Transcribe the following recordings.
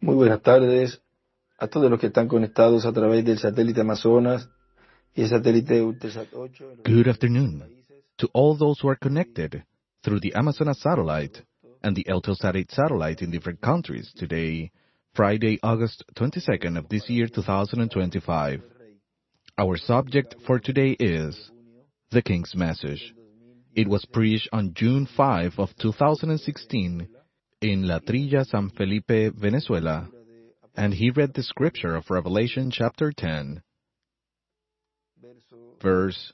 Muy buenas tardes a todos los que están conectados a través del satélite Amazonas y el satélite Eutelsat 8. Good afternoon to all those who are connected through the Amazonas satellite and the Eutelsat 8 satellite in different countries today, Friday, August 22nd of this year, 2025. Our subject for today is the King's Message. It was preached on June 5 of 2016 in La Trilla, San Felipe, Venezuela, and he read the scripture of Revelation chapter 10, verse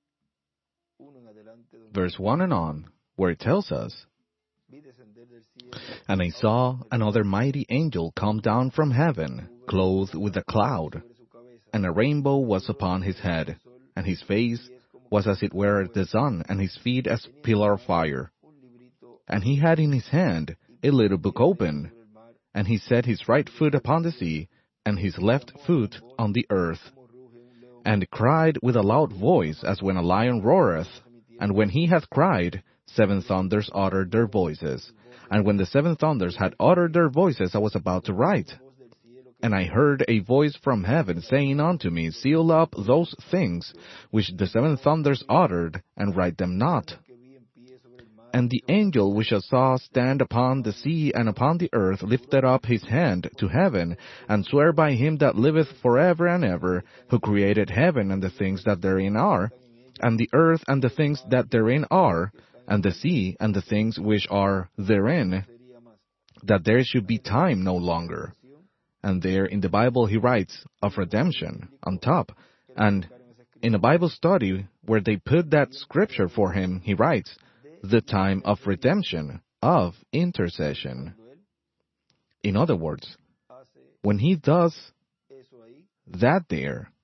1 and on, where it tells us, "And I saw another mighty angel come down from heaven, clothed with a cloud, and a rainbow was upon his head, and his face was as it were the sun, and his feet as pillar of fire. And he had in his hand a little book open, and he set his right foot upon the sea, and his left foot on the earth, and cried with a loud voice, as when a lion roareth. And when he hath cried, 7 thunders uttered their voices. And when the 7 thunders had uttered their voices, I was about to write. And I heard a voice from heaven saying unto me, Seal up those things which the 7 thunders uttered, and write them not. And the angel which I saw stand upon the sea and upon the earth lifted up his hand to heaven, and sware by him that liveth forever and ever, who created heaven and the things that therein are, and the earth and the things that therein are, and the sea and the things which are therein, that there should be time no longer." And there in the Bible he writes of redemption on top. And in a Bible study where they put that scripture for him, he writes, the time of redemption, of intercession. In other words, when he does that there,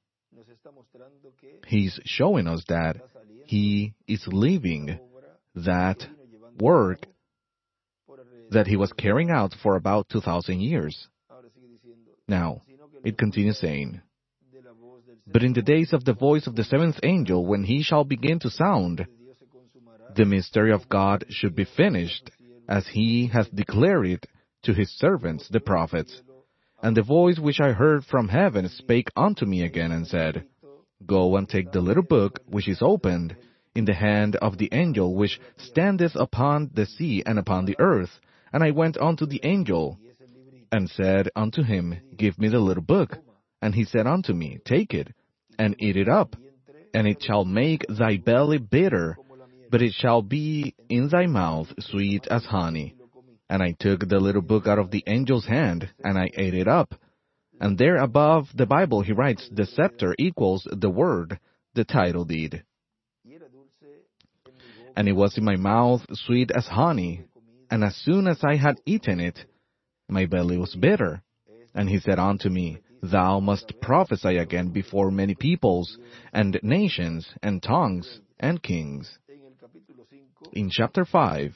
he's showing us that he is leaving that work that he was carrying out for about 2,000 years. Now, it continues saying, "But in the days of the voice of the 7th angel, when he shall begin to sound, the mystery of God should be finished, as he hath declared it to his servants, the prophets. And the voice which I heard from heaven spake unto me again, and said, Go and take the little book which is opened in the hand of the angel which standeth upon the sea and upon the earth. And I went unto the angel, and said unto him, Give me the little book. And he said unto me, Take it, and eat it up, and it shall make thy belly bitter, but it shall be in thy mouth sweet as honey. And I took the little book out of the angel's hand, and I ate it up." And there above the Bible he writes, the scepter equals the word, the title deed. "And it was in my mouth sweet as honey, and as soon as I had eaten it, my belly was bitter. And he said unto me, Thou must prophesy again before many peoples, and nations, and tongues, and kings." In chapter 5,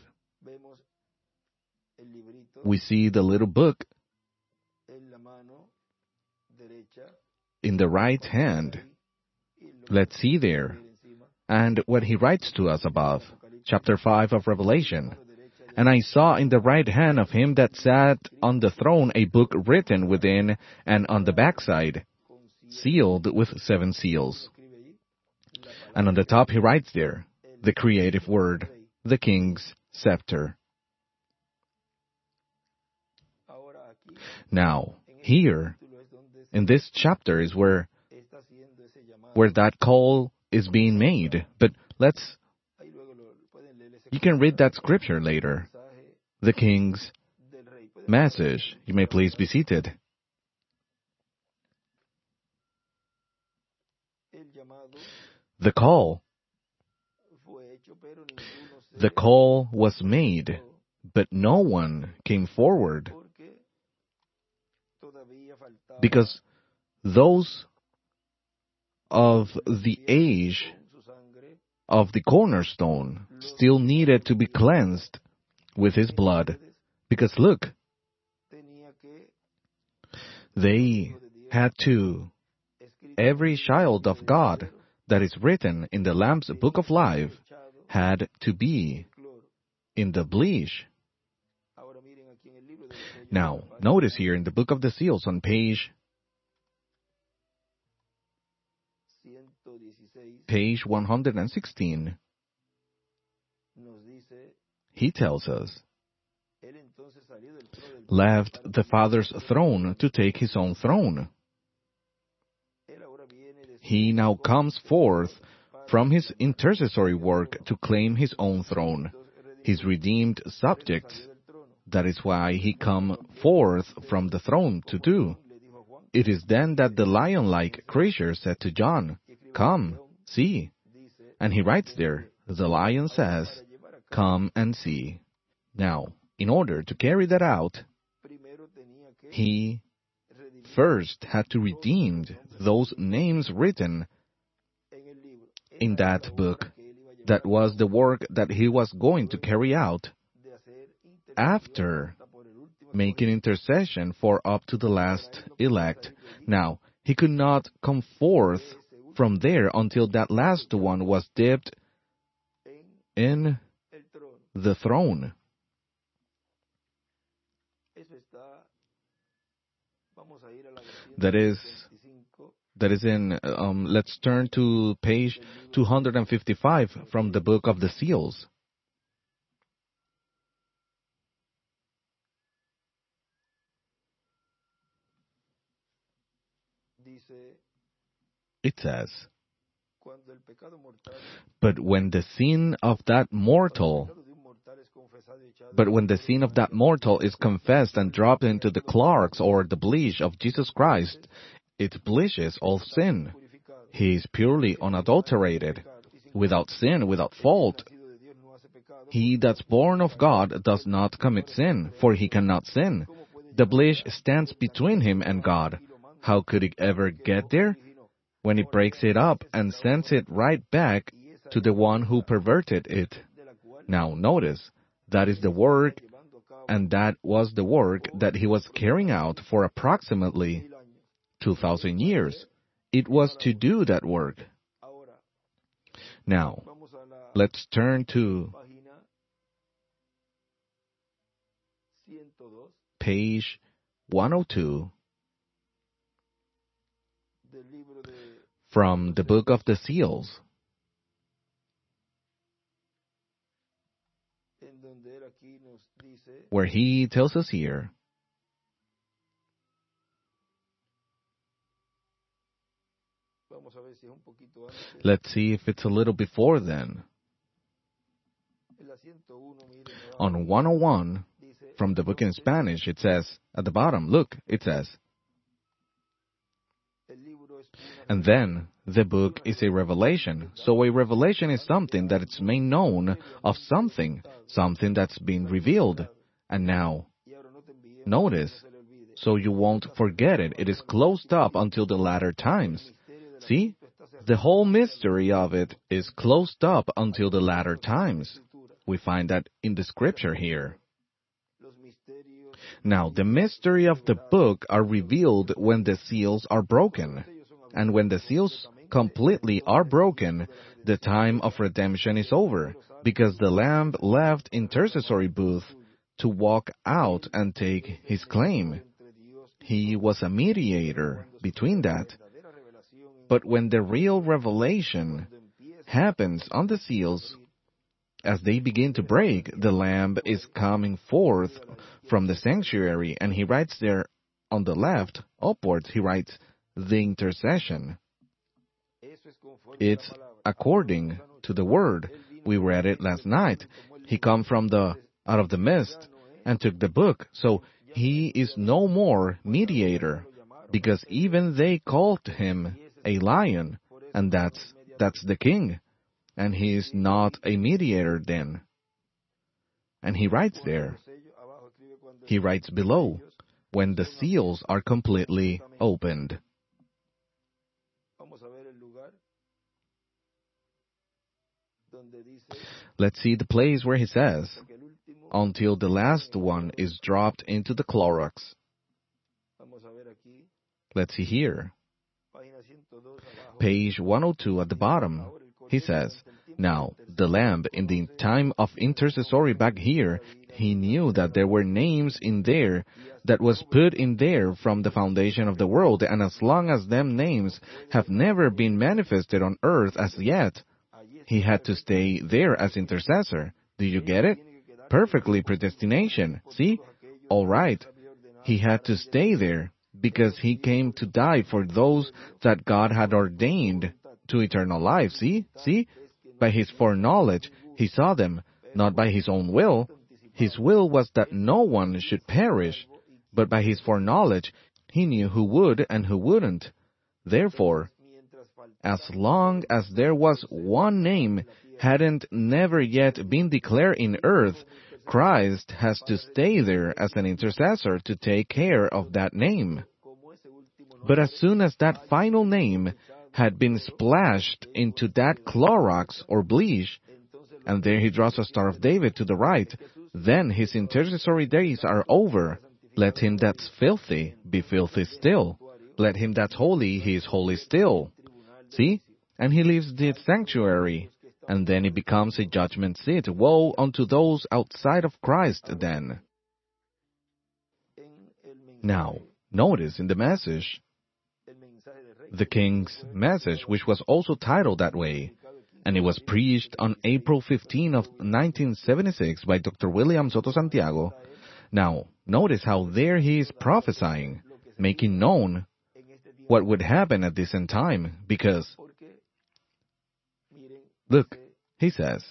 we see the little book in the right hand. Let's see there. And what he writes to us above, chapter 5 of Revelation. "And I saw in the right hand of him that sat on the throne a book written within and on the backside, sealed with 7 seals. And on the top he writes there, the creative word, the King's scepter." Now, here, in this chapter is where that call is being made. But you can read that scripture later. The King's Message. You may please be seated. The call was made, but no one came forward, because those of the age of the cornerstone still needed to be cleansed with his blood. Because look, they had to, every child of God that is written in the Lamb's Book of Life had to be in the bleach. Now, notice here in the Book of the Seals on page 116, he tells us, left the Father's throne to take his own throne. He now comes forth from his intercessory work to claim his own throne, his redeemed subjects. That is why he come forth from the throne to do. It is then that the lion-like creature said to John, "Come, see." And he writes there, the lion says, "Come and see." Now, in order to carry that out, he first had to redeem those names written in that book. That was the work that he was going to carry out after making intercession for up to the last elect. Now, he could not come forth from there until that last one was dipped in the throne. That is in, let's turn to page 255 from the Book of the Seals. It says, But when the sin of that mortal is confessed and dropped into the Clorox or the bleach of Jesus Christ, it bleaches all sin. He is purely unadulterated, without sin, without fault. He that's born of God does not commit sin, for he cannot sin. The bleach stands between him and God. How could it ever get there? When he breaks it up and sends it right back to the one who perverted it. Now notice, that is the work, and that was the work that he was carrying out for approximately 2,000 years. It was to do that work. Now, let's turn to page 102 from the Book of the Seals, where he tells us here, let's see if it's a little before then. On 101, from the book in Spanish, it says, at the bottom, look, it says, and then the book is a revelation. So a revelation is something that it's made known of something that's been revealed. And now, notice, so you won't forget it. It is closed up until the latter times. See? The whole mystery of it is closed up until the latter times. We find that in the scripture here. Now, the mystery of the book are revealed when the seals are broken. And when the seals completely are broken, the time of redemption is over, because the Lamb left intercessory booth to walk out and take his claim. He was a mediator between that. But when the real revelation happens on the seals, as they begin to break, the Lamb is coming forth from the sanctuary, and he writes there on the left, upwards, he writes, the intercession. It's according to the word. We read it last night. He come from out of the mist and took the book. So he is no more mediator, because even they called him a lion, and that's the king. And he is not a mediator then. And he writes there. He writes below, when the seals are completely opened. Let's see the place where he says, until the last one is dropped into the Clorox. Let's see here. Page 102 at the bottom. He says, Now, the Lamb, in the time of intercessory back here, he knew that there were names in there that was put in there from the foundation of the world, and as long as them names have never been manifested on earth as yet, he had to stay there as intercessor. Do you get it? Perfectly predestination. See? All right. He had to stay there because he came to die for those that God had ordained to eternal life. See? See? By his foreknowledge, he saw them, not by his own will. His will was that no one should perish, but by his foreknowledge, he knew who would and who wouldn't. Therefore, as long as there was one name hadn't never yet been declared in earth, Christ has to stay there as an intercessor to take care of that name. But as soon as that final name had been splashed into that Clorox or bleach, and there he draws a Star of David to the right, then his intercessory days are over. Let him that's filthy be filthy still. Let him that's holy, he is holy still. See? And he leaves the sanctuary, and then it becomes a judgment seat. Woe unto those outside of Christ then. Now, notice in the message, the King's Message, which was also titled that way, and it was preached on April 15 of 1976 by Dr. William Soto Santiago. Now, notice how there he is prophesying, making known what would happen at this end time, because, look, he says,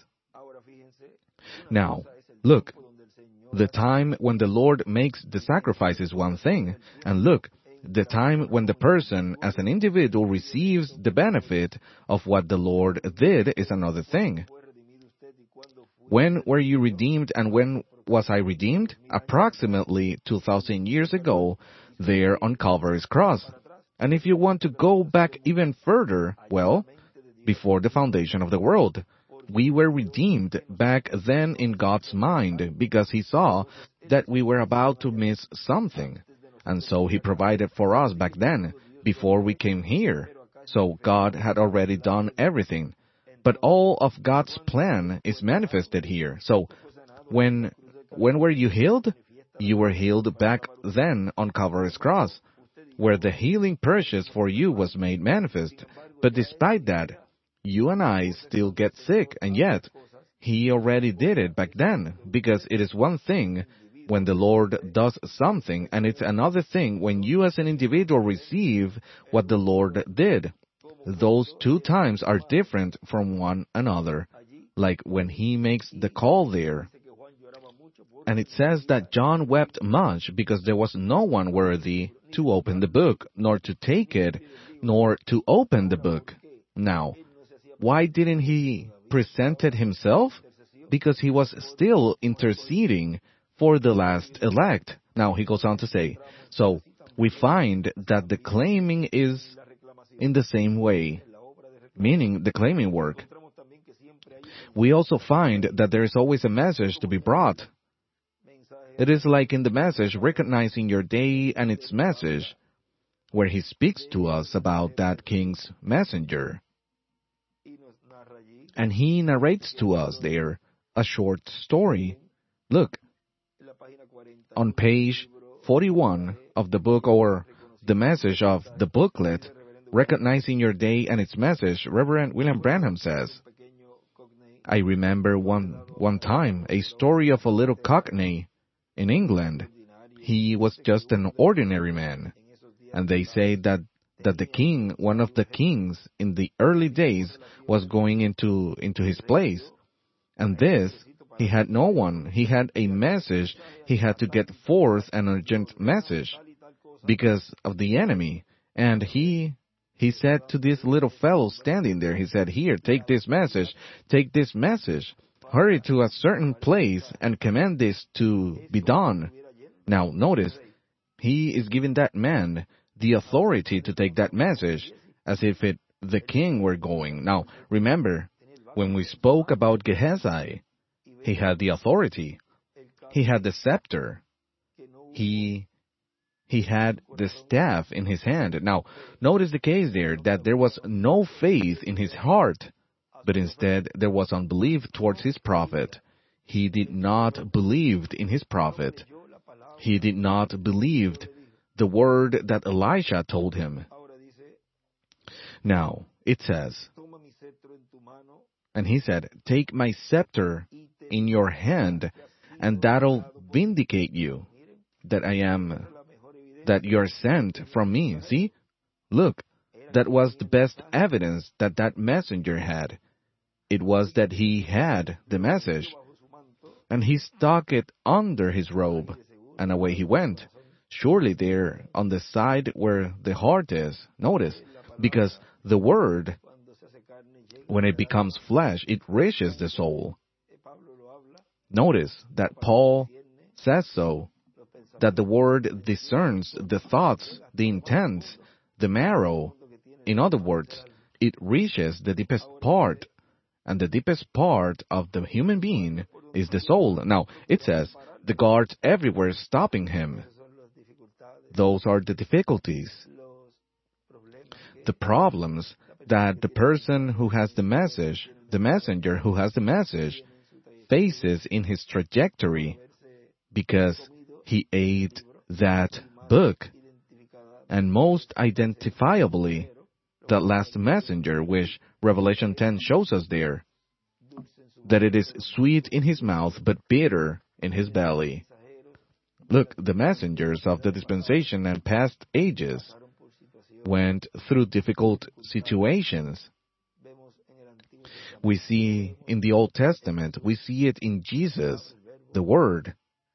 now, look, the time when the Lord makes the sacrifice is one thing, and look, the time when the person as an individual receives the benefit of what the Lord did is another thing. When were you redeemed and when was I redeemed? Approximately 2,000 years ago, there on Calvary's cross. And if you want to go back even further, well, before the foundation of the world, we were redeemed back then in God's mind because He saw that we were about to miss something. And so He provided for us back then, before we came here. So God had already done everything. But all of God's plan is manifested here. So, when were you healed? You were healed back then on Calvary's cross, where the healing purchase for you was made manifest. But despite that, you and I still get sick, and yet, He already did it back then, because it is one thing when the Lord does something, and it's another thing when you as an individual receive what the Lord did. Those two times are different from one another, like when He makes the call there. And it says that John wept much because there was no one worthy to open the book, nor to take it, nor to open the book. Now, why didn't he present it himself? Because he was still interceding for the last elect. Now he goes on to say, so we find that the claiming is in the same way, meaning the claiming work. We also find that there is always a message to be brought. It is like in the message, recognizing your day and its message, where he speaks to us about that king's messenger. And he narrates to us there a short story. Look, on page 41 of the book, or the message of the booklet, Recognizing Your Day and Its Message, Reverend William Branham says, I remember one time a story of a little cockney in England. He was just an ordinary man. And they say that the king, one of the kings in the early days, was going into his place. And this, he had no one. He had a message. He had to get forth an urgent message because of the enemy. And he said to this little fellow standing there, he said, here, take this message, hurry to a certain place and command this to be done. Now, notice, he is giving that man the authority to take that message as if the king were going. Now, remember, when we spoke about Gehazi, he had the authority. He had the scepter. He had the staff in his hand. Now, notice the case there, that there was no faith in his heart. But instead, there was unbelief towards his prophet. He did not believe in his prophet. He did not believe the word that Elisha told him. Now, it says, and he said, "Take my scepter in your hand, and that'll vindicate you, that you're sent from me." See? Look, that was the best evidence that messenger had. It was that he had the message, and he stuck it under his robe, and away he went. Surely there, on the side where the heart is. Notice, because the word, when it becomes flesh, it reaches the soul. Notice that Paul says so, that the word discerns the thoughts, the intents, the marrow. In other words, it reaches the deepest part, and the deepest part of the human being is the soul. Now, it says, the guards everywhere stopping him. Those are the difficulties, the problems that the person who has the message, the messenger who has the message, faces in his trajectory, because he ate that book. And most identifiably, that last messenger, which Revelation 10 shows us there, that it is sweet in his mouth, but bitter in his belly. Look, the messengers of the dispensation and past ages went through difficult situations. We see in the Old Testament, we see it in Jesus, the Word.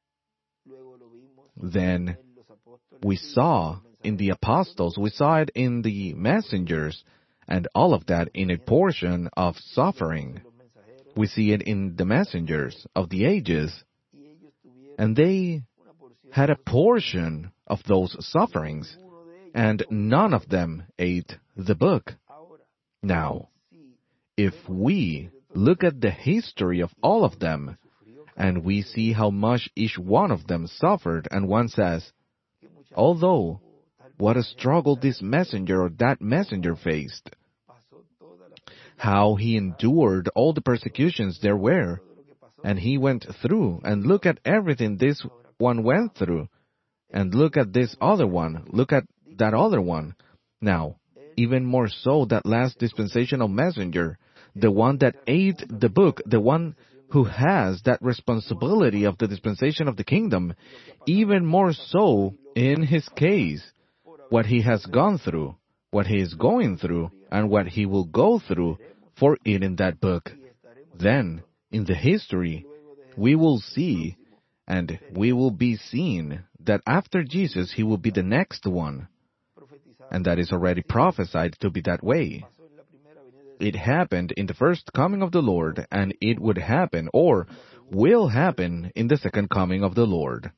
Then we saw in the apostles, we saw it in the messengers, and all of that in a portion of suffering. We see it in the messengers of the ages, and they had a portion of those sufferings, and none of them ate the book. Now, if we look at the history of all of them, and we see how much each one of them suffered, and one says, although, what a struggle this messenger or that messenger faced, how he endured all the persecutions there were, and he went through, and look at everything this one went through, and look at this other one, look at that other one. Now, even more so, that last dispensational messenger, the one that ate the book, the one who has that responsibility of the dispensation of the kingdom, even more so in his case, what he has gone through, what he is going through, and what he will go through for eating that book. Then, in the history, we will see, and we will be seen, that after Jesus, he will be the next one. And that is already prophesied to be that way. It happened in the first coming of the Lord, and it would happen, or will happen, in the second coming of the Lord.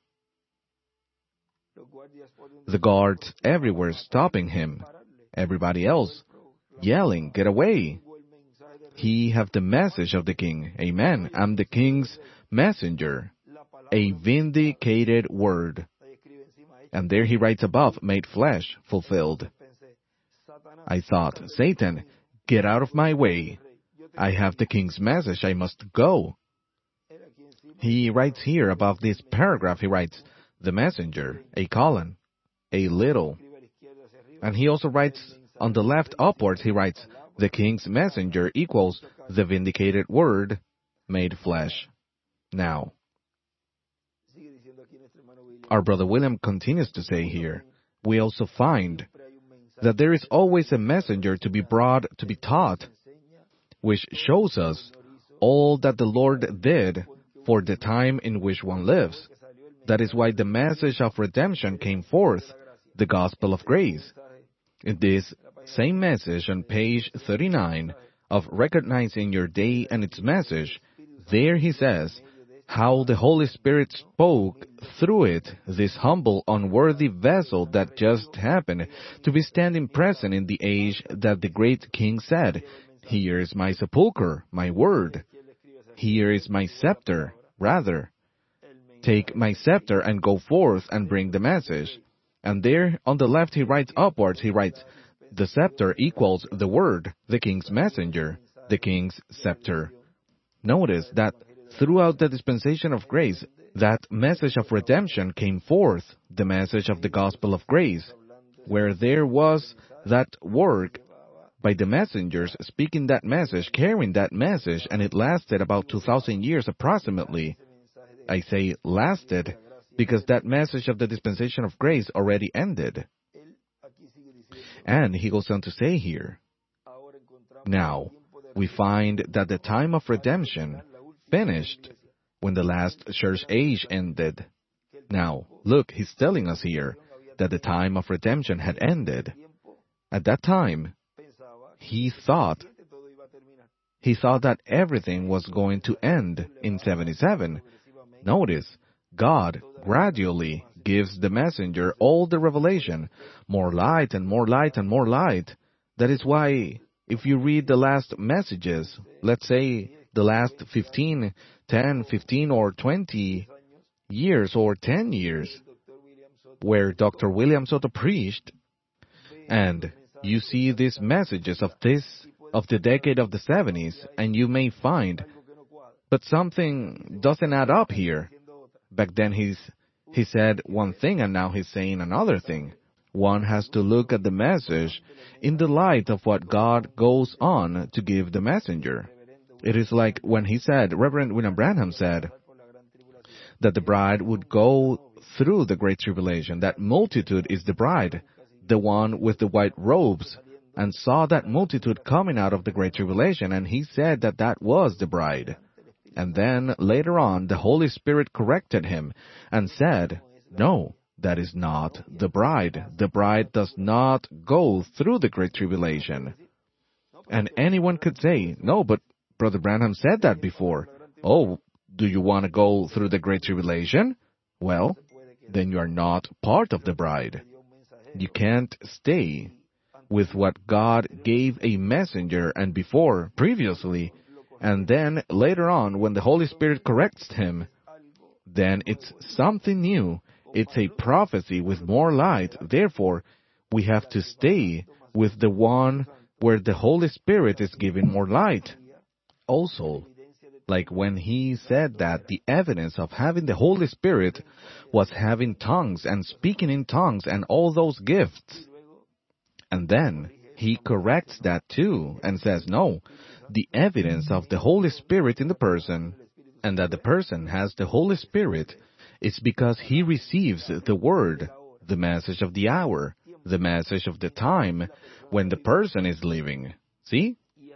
The guards everywhere stopping him, everybody else yelling, "Get away! He have the message of the king." Amen. I'm the king's messenger. A vindicated word. And there he writes above, made flesh, fulfilled. I thought, Satan, get out of my way. I have the king's message, I must go. He writes here above this paragraph, he writes, the messenger, a colon, a little. And he also writes, on the left upwards, he writes, the king's messenger equals the vindicated word made flesh. Now, our brother William continues to say here, we also find that there is always a messenger to be brought, to be taught, which shows us all that the Lord did for the time in which one lives. That is why the message of redemption came forth, the gospel of grace. In this same message on page 39 of Recognizing Your Day and its Message, there he says, how the Holy Spirit spoke through it, this humble, unworthy vessel that just happened to be standing present in the age that the great king said, here is my sepulchre, my word. Here is my scepter, rather. Take my scepter and go forth and bring the message. And there, on the left, he writes upwards, he writes, the scepter equals the word, the king's messenger. the king's scepter. Notice that throughout the dispensation of grace, that message of redemption came forth, the message of the gospel of grace, where there was that work by the messengers speaking that message, carrying that message, and it lasted about 2,000 years approximately. I say lasted because that message of the dispensation of grace already ended. And he goes on to say here, now, we find that the time of redemption finished when the last church age ended. Now, look, he's telling us here that the time of redemption had ended. At that time, he thought that everything was going to end in 77. Notice, God gradually gives the messenger all the revelation, more light and more light and more light. That is why, if you read the last messages, let's say the last 15 or 20 years or 10 years, where Dr. William Soto preached, and you see these messages of the decade of the 70s, and you may find, but something doesn't add up here. Back then he said one thing, and now he's saying another thing. One has to look at the message in the light of what God goes on to give the messenger. It is like when he said, Reverend William Branham said, that the bride would go through the great tribulation. That multitude is the bride, the one with the white robes, and saw that multitude coming out of the great tribulation, and he said that that was the bride. And then, later on, the Holy Spirit corrected him and said, no, that is not the bride. The bride does not go through the great tribulation. And anyone could say, no, but Brother Branham said that before. Oh, do you want to go through the great tribulation? Well, then you are not part of the bride. You can't stay with what God gave a messenger and previously, and then later on, when the Holy Spirit corrects him, then it's something new. It's a prophecy with more light. Therefore, we have to stay with the one where the Holy Spirit is giving more light. Also, like when he said that the evidence of having the Holy Spirit was having tongues and speaking in tongues and all those gifts. And then he corrects that too and says, no, the evidence of the Holy Spirit in the person, and that the person has the Holy Spirit, is because he receives the word, the message of the hour, the message of the time when the person is living. See?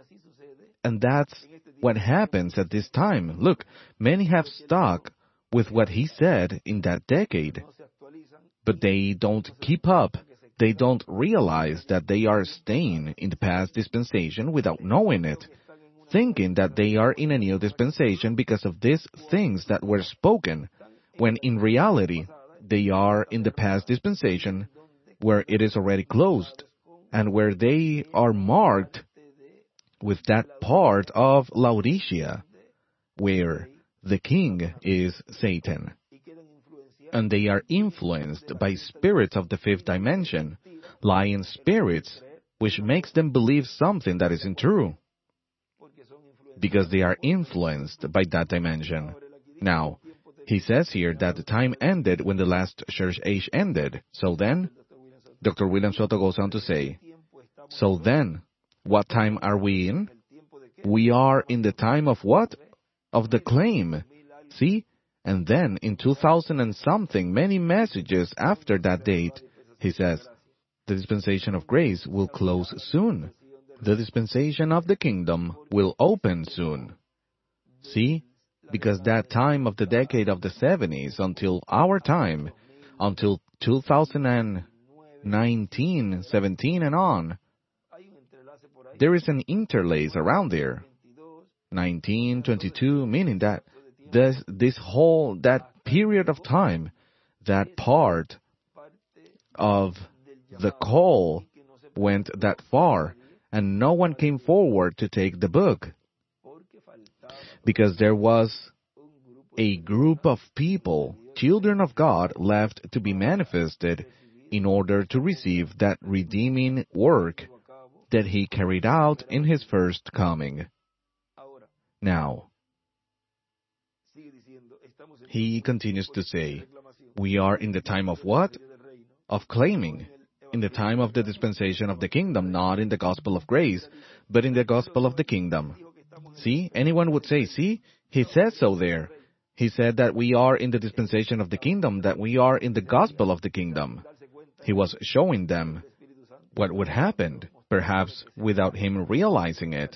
And that's what happens at this time. Look, many have stuck with what he said in that decade, but they don't keep up. They don't realize that they are staying in the past dispensation without knowing it, thinking that they are in a new dispensation because of these things that were spoken, when in reality they are in the past dispensation where it is already closed, and where they are marked with that part of Laodicea, where the king is Satan. And they are influenced by spirits of the fifth dimension, lying spirits, which makes them believe something that isn't true, because they are influenced by that dimension. Now, he says here that the time ended when the last church age ended. So then, Dr. William Soto goes on to say, so then, what time are we in? We are in the time of what? Of the claim. See? And then, in 2000 and something, many messages after that date, he says, the dispensation of grace will close soon. The dispensation of the kingdom will open soon. See? Because that time of the decade of the 70s until our time, until 2019, 17 and on, there is an interlace around there. 19, 22, meaning that that period of time, that part of the call went that far, and no one came forward to take the book, because there was a group of people, children of God, left to be manifested in order to receive that redeeming work that he carried out in his first coming. Now, he continues to say, we are in the time of what? Of claiming. In the time of the dispensation of the kingdom, not in the gospel of grace, but in the gospel of the kingdom. See, anyone would say, see, he says so there. He said that we are in the dispensation of the kingdom, that we are in the gospel of the kingdom. He was showing them what would happen, perhaps without him realizing it.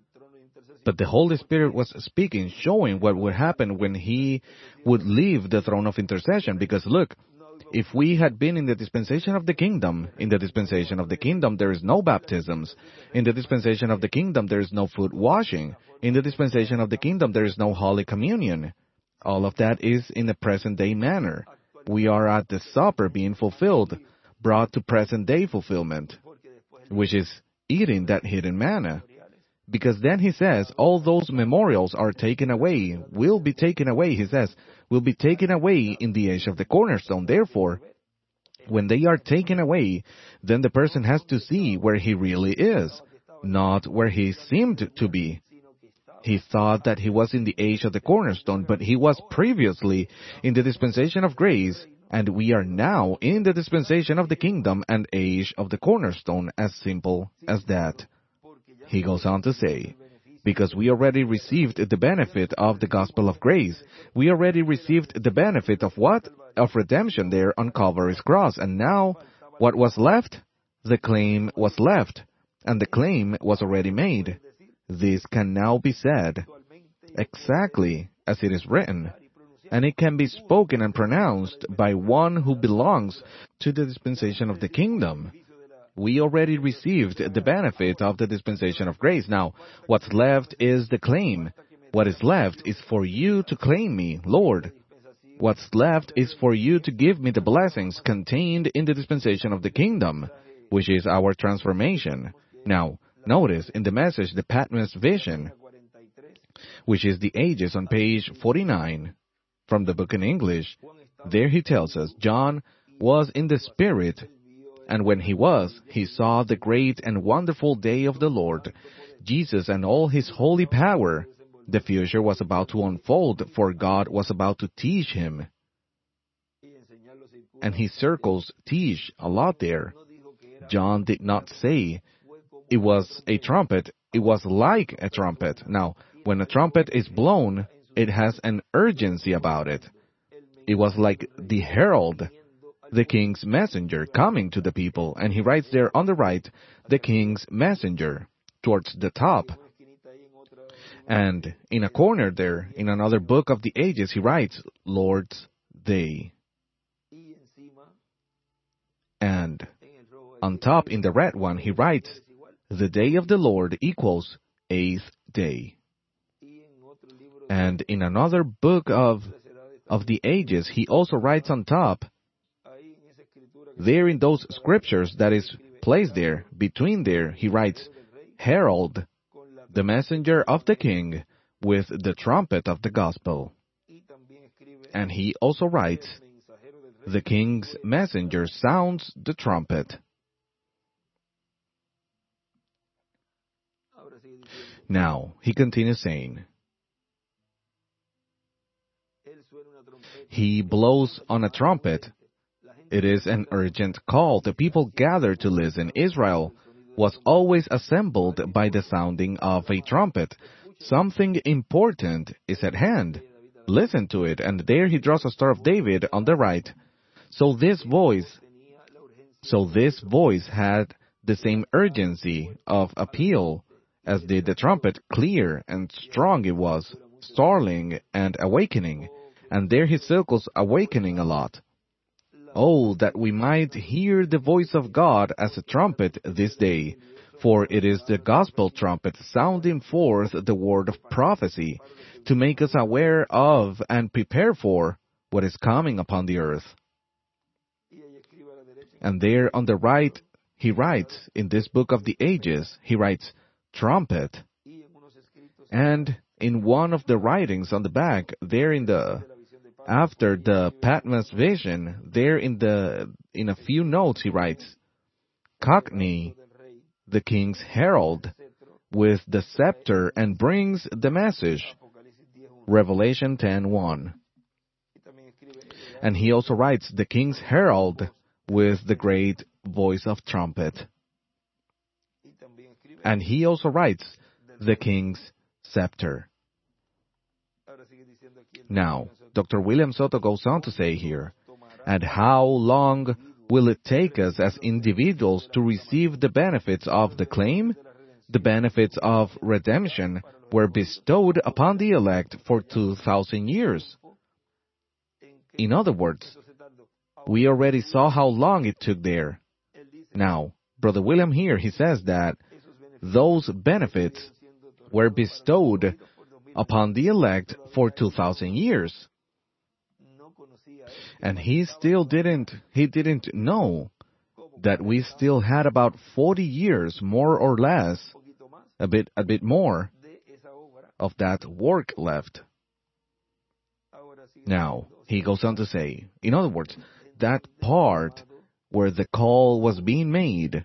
But the Holy Spirit was speaking, showing what would happen when he would leave the throne of intercession. Because look, if we had been in the dispensation of the kingdom, in the dispensation of the kingdom there is no baptisms. In the dispensation of the kingdom there is no foot washing. In the dispensation of the kingdom there is no Holy Communion. All of that is in a present-day manner. We are at the supper being fulfilled, brought to present-day fulfillment, which is eating that hidden manna. Because then he says, all those memorials are taken away, will be taken away, he says, will be taken away in the age of the cornerstone. Therefore, when they are taken away, then the person has to see where he really is, not where he seemed to be. He thought that he was in the age of the cornerstone, but he was previously in the dispensation of grace, and we are now in the dispensation of the kingdom and age of the cornerstone, as simple as that. He goes on to say, because we already received the benefit of the gospel of grace. We already received the benefit of what? Of redemption there on Calvary's cross. And now, what was left? The claim was left, and the claim was already made. This can now be said exactly as it is written, and it can be spoken and pronounced by one who belongs to the dispensation of the kingdom. We already received the benefit of the dispensation of grace. Now, what's left is the claim. What is left is for you to claim me, Lord. What's left is for you to give me the blessings contained in the dispensation of the kingdom, which is our transformation. Now, notice in the message, the Patmos vision, which is the ages on page 49 from the book in English. There he tells us, John was in the Spirit, and when he was, he saw the great and wonderful day of the Lord, Jesus and all his holy power. The future was about to unfold, for God was about to teach him. And he circles teach a lot there. John did not say it was a trumpet, it was like a trumpet. Now, when a trumpet is blown, it has an urgency about it. It was like the herald, the king's messenger, coming to the people. And he writes there on the right, the king's messenger, towards the top. And in a corner there, in another book of the ages, he writes, Lord's Day. And on top, in the red one, he writes, the day of the Lord equals 8th day. And in another book of the ages, he also writes on top, there in those scriptures that is placed there, between there, he writes, herald, the messenger of the king, with the trumpet of the gospel. And he also writes, the king's messenger sounds the trumpet. Now, he continues saying, he blows on a trumpet. It is an urgent call. The people gather to listen. Israel was always assembled by the sounding of a trumpet. Something important is at hand. Listen to it. And there he draws a Star of David on the right. So this voice had the same urgency of appeal as did the trumpet. Clear and strong it was, startling and awakening. And there he circles awakening a lot. Oh, that we might hear the voice of God as a trumpet this day, for it is the gospel trumpet sounding forth the word of prophecy, to make us aware of and prepare for what is coming upon the earth. And there on the right, he writes, in this book of the ages, he writes, trumpet. And in one of the writings on the back, there after the Patmos vision, there in a few notes he writes, Cockney, the king's herald, with the scepter and brings the message. Revelation 10:1. And he also writes the king's herald with the great voice of trumpet. And he also writes the king's scepter. Now, Dr. William Soto goes on to say here, and how long will it take us as individuals to receive the benefits of the claim? The benefits of redemption were bestowed upon the elect for 2,000 years. In other words, we already saw how long it took there. Now, Brother William here, he says that those benefits were bestowed upon the elect for 2,000 years. And he didn't know that we still had about 40 years, more or less, a bit more, of that work left. Now, he goes on to say, in other words, that part where the call was being made,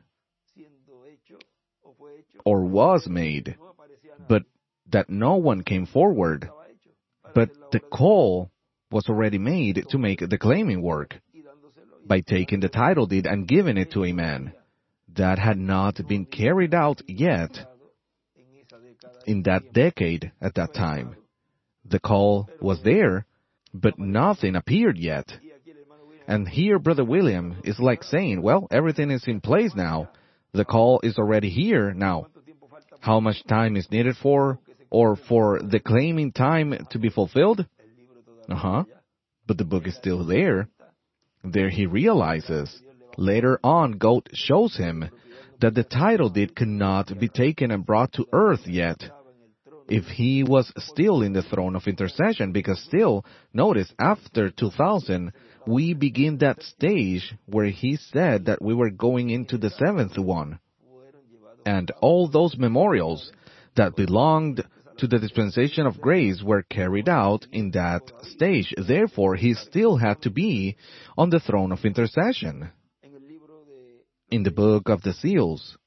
or was made, but that no one came forward, but the call was already made to make the claiming work, by taking the title deed and giving it to a man. That had not been carried out yet in that decade at that time. The call was there, but nothing appeared yet. And here Brother William is like saying, well, everything is in place now. The call is already here now. How much time is needed for the claiming time to be fulfilled? But the book is still there. There he realizes. Later on, God shows him that the title deed could not be taken and brought to earth yet, if he was still in the throne of intercession, because still, notice, after 2000, we begin that stage where he said that we were going into the seventh one. And all those memorials that belonged to the dispensation of grace were carried out in that stage. Therefore, he still had to be on the throne of intercession. In the book of the seals,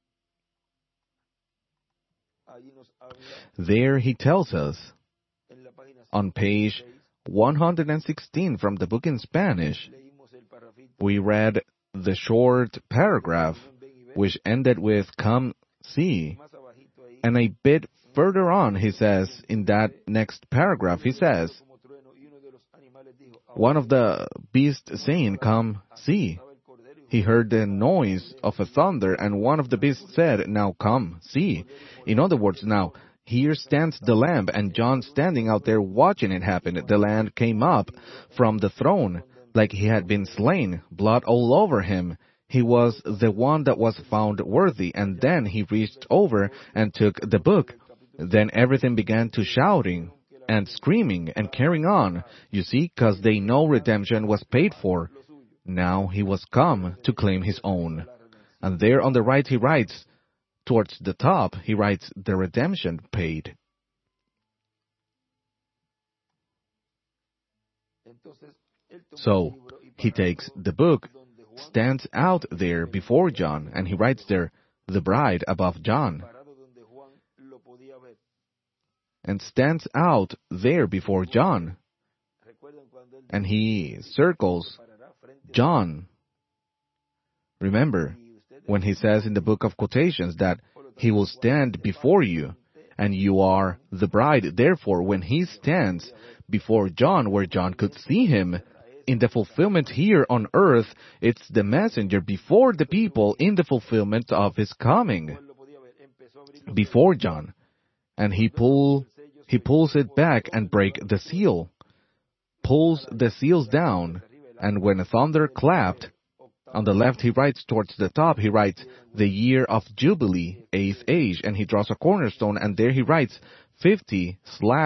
there he tells us, on page 116 from the book in Spanish, we read the short paragraph which ended with "come see," and a bit further on he says, in that next paragraph, he says, one of the beasts saying, "Come see." He heard the noise of a thunder, and one of the beasts said, "Now come see." In other words, now, here stands the Lamb, and John standing out there watching it happen. The Lamb came up from the throne like he had been slain, blood all over him. He was the one that was found worthy, and then he reached over and took the book. Then everything began to shouting and screaming and carrying on, you see, because they know redemption was paid for. Now he was come to claim his own. And there on the right he writes, towards the top, he writes, the redemption paid. So, he takes the book, stands out there before John, and he writes there, the bride above John. And stands out there before John. And he circles John. Remember, when he says in the book of quotations that he will stand before you, and you are the bride. Therefore, when he stands before John, where John could see him, in the fulfillment here on earth, it's the messenger before the people in the fulfillment of his coming. Before John. And he pulls it back and break the seal. Pulls the seals down. And when a thunder clapped, on the left he writes towards the top, he writes, the year of Jubilee, 8th age. And he draws a cornerstone, and there he writes, 50/8.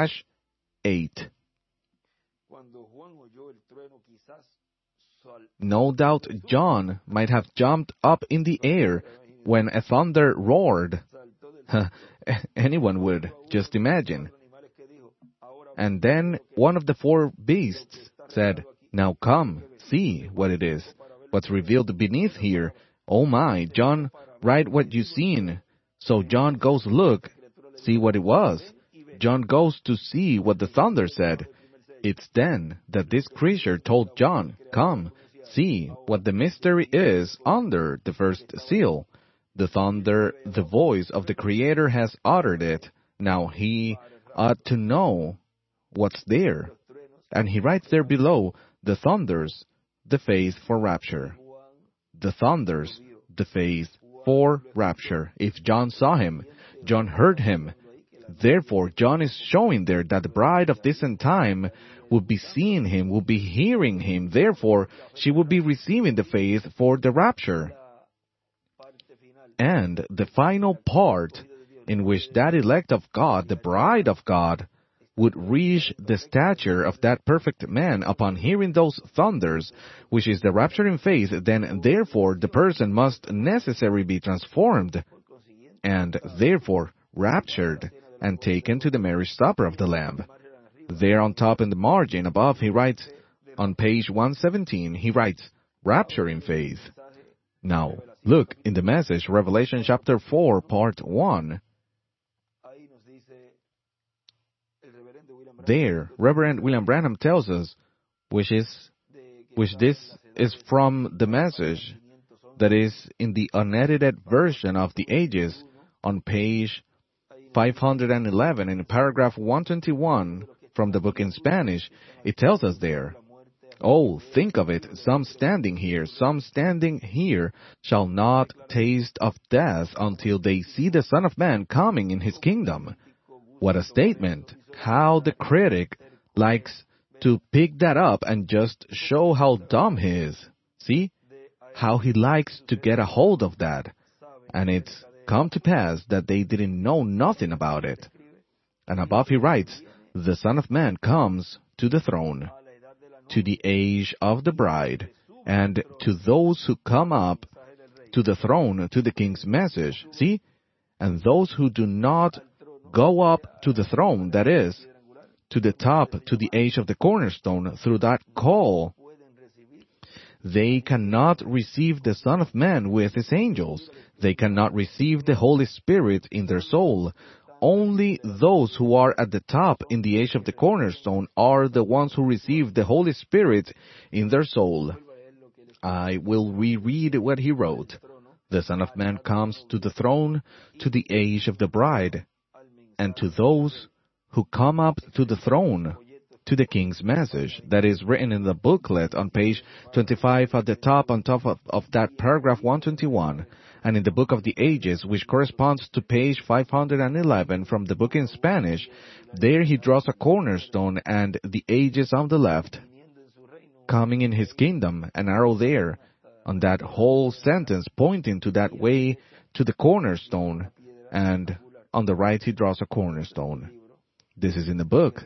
No doubt John might have jumped up in the air when a thunder roared. Anyone would, just imagine. And then one of the four beasts said, now come, see what it is. What's revealed beneath here. Oh my, John, write what you've seen, So John goes look, see what it was. John goes to see what the thunder said. It's then that this creature told John, "Come, see what the mystery is under the first seal. The thunder, the voice of the Creator has uttered it. Now he ought to know what's there." And he writes there below, the thunders, the faith for rapture. The thunders, the faith for rapture. If John saw him, John heard him. Therefore, John is showing there that the bride of this end time will be seeing him, will be hearing him. Therefore, she will be receiving the faith for the rapture. And the final part in which that elect of God, the bride of God, would reach the stature of that perfect man upon hearing those thunders, which is the rapture in faith, then therefore the person must necessarily be transformed, and therefore raptured, and taken to the marriage supper of the Lamb. There on top in the margin above, he writes, on page 117, he writes, rapture in faith. Now, look, in the message, Revelation chapter 4, part 1, there, Reverend William Branham tells us, which this is from the message that is in the unedited version of the ages on page 511 in paragraph 121 from the book in Spanish. It tells us there, "Oh, think of it, some standing here shall not taste of death until they see the Son of Man coming in his kingdom." What a statement! How the critic likes to pick that up and just show how dumb he is. See? How he likes to get a hold of that. And it's come to pass that they didn't know nothing about it. And above he writes, the Son of Man comes to the throne, to the age of the bride, and to those who come up to the throne, to the King's message. See? And those who do not go up to the throne, that is, to the top, to the age of the cornerstone, through that call, they cannot receive the Son of Man with his angels. They cannot receive the Holy Spirit in their soul. Only those who are at the top in the age of the cornerstone are the ones who receive the Holy Spirit in their soul. I will reread what he wrote. The Son of Man comes to the throne, to the age of the bride, and to those who come up to the throne, to the King's message, that is written in the booklet on page 25 at the top, on top of that paragraph 121, and in the Book of the Ages, which corresponds to page 511 from the book in Spanish. There he draws a cornerstone and the ages on the left, coming in his kingdom, an arrow there, on that whole sentence pointing to that way to the cornerstone, and on the right he draws a cornerstone. This is in the book.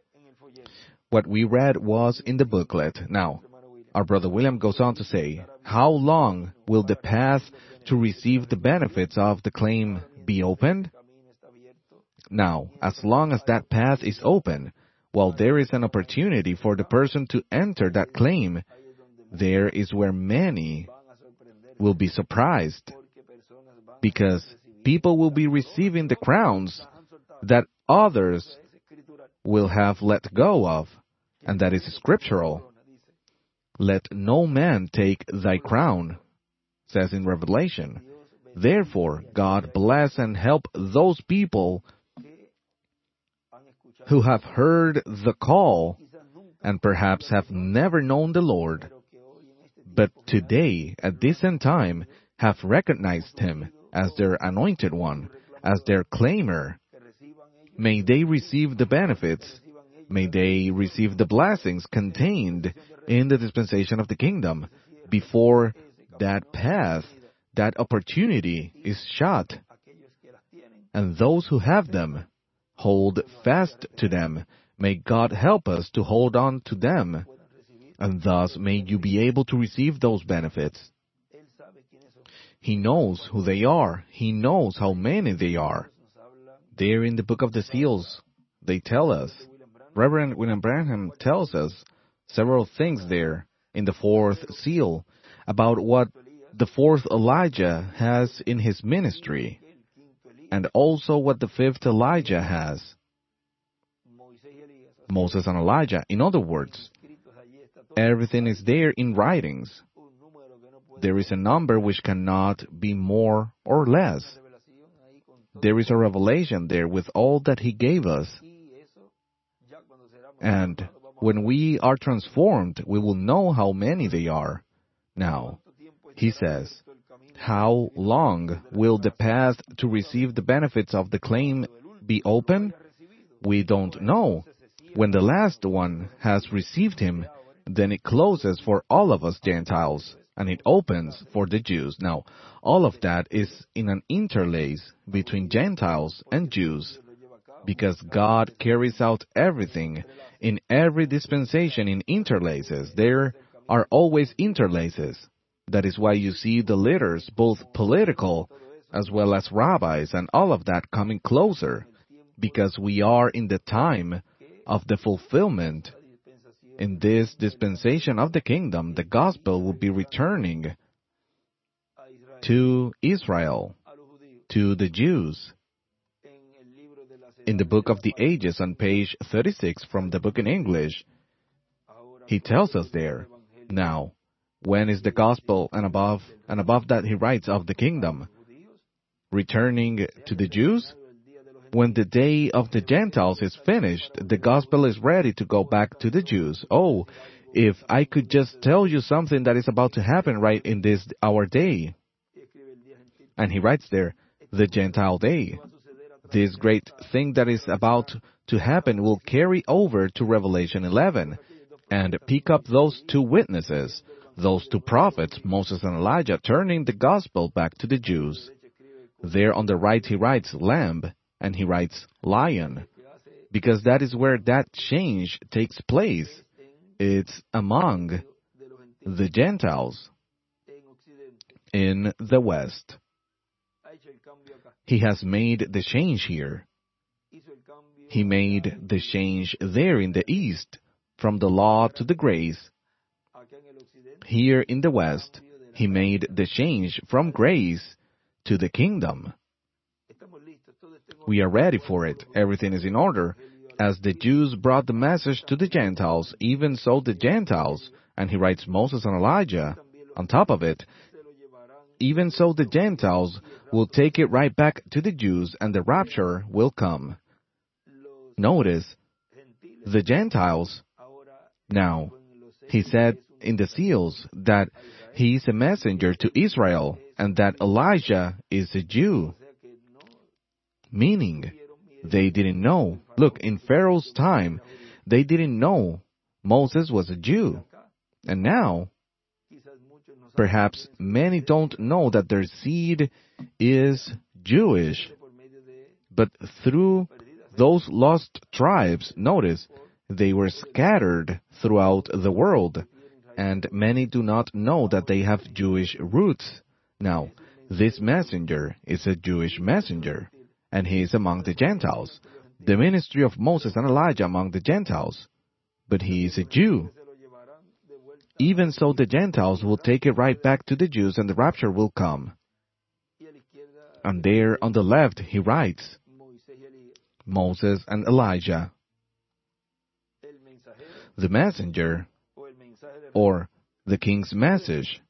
What we read was in the booklet. Now, our brother William goes on to say, how long will the path to receive the benefits of the claim be opened? Now, as long as that path is open, while there is an opportunity for the person to enter that claim, there is where many will be surprised, because people will be receiving the crowns that others will have let go of, and that is scriptural. Let no man take thy crown, says in Revelation. Therefore, God bless and help those people who have heard the call and perhaps have never known the Lord, but today, at this end time, have recognized Him as their anointed one, as their claimer. May they receive the benefits. May they receive the blessings contained in the dispensation of the kingdom before that path, that opportunity is shut. And those who have them, hold fast to them. May God help us to hold on to them, and thus may you be able to receive those benefits. He knows who they are. He knows how many they are. There in the Book of the Seals, they tell us, Reverend William Branham tells us several things there in the fourth seal about what the fourth Elijah has in his ministry. and also what the fifth Elijah has. Moses and Elijah. In other words, everything is there in writings. There is a number which cannot be more or less. There is a revelation there with all that He gave us. And when we are transformed, we will know how many they are. Now, he says, how long will the path to receive the benefits of the claim be open? We don't know. When the last one has received him, then it closes for all of us Gentiles, and it opens for the Jews. Now, all of that is in an interlace between Gentiles and Jews, because God carries out everything in every dispensation in interlaces. There are always interlaces. That is why you see the leaders, both political as well as rabbis, and all of that coming closer, because we are in the time of the fulfillment. In this dispensation of the kingdom, the gospel will be returning to Israel, to the Jews. In the Book of the Ages, on page 36 from the book in English, he tells us there, now, when is the gospel, and above that he writes of the kingdom, returning to the Jews? When the day of the Gentiles is finished, the gospel is ready to go back to the Jews. Oh, if I could just tell you something that is about to happen right in this our day. And he writes there, the Gentile day. This great thing that is about to happen will carry over to Revelation 11 and pick up those two witnesses, those two prophets, Moses and Elijah, turning the gospel back to the Jews. There on the right he writes lamb, and he writes lion, because that is where that change takes place. It's among the Gentiles in the West. He has made the change here. He made the change there in the East, from the law to the grace. Here in the West, he made the change from grace to the kingdom. We are ready for it. Everything is in order. As the Jews brought the message to the Gentiles, even so the Gentiles, and he writes Moses and Elijah on top of it, even so the Gentiles will take it right back to the Jews, and the rapture will come. Notice, the Gentiles, now, he said in the seals that he is a messenger to Israel, and that Elijah is a Jew. Meaning, they didn't know. Look, in Pharaoh's time, they didn't know Moses was a Jew. And now, perhaps many don't know that their seed is Jewish. But through those lost tribes, notice, they were scattered throughout the world, and many do not know that they have Jewish roots. Now, this messenger is a Jewish messenger, and he is among the Gentiles. The ministry of Moses and Elijah among the Gentiles, but he is a Jew. Even so, the Gentiles will take it right back to the Jews, and the rapture will come. And there on the left, he writes, Moses and Elijah. The messenger, or the king's message.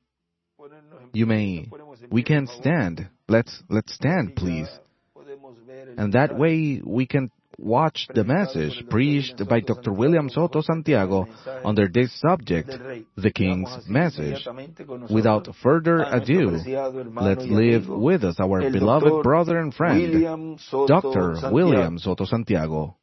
We can stand. Let's stand, please. And that way we can watch the message preached by Dr. William Soto Santiago under this subject, the King's Message. Without further ado, let's live with us our beloved brother and friend, Dr. William Soto Santiago.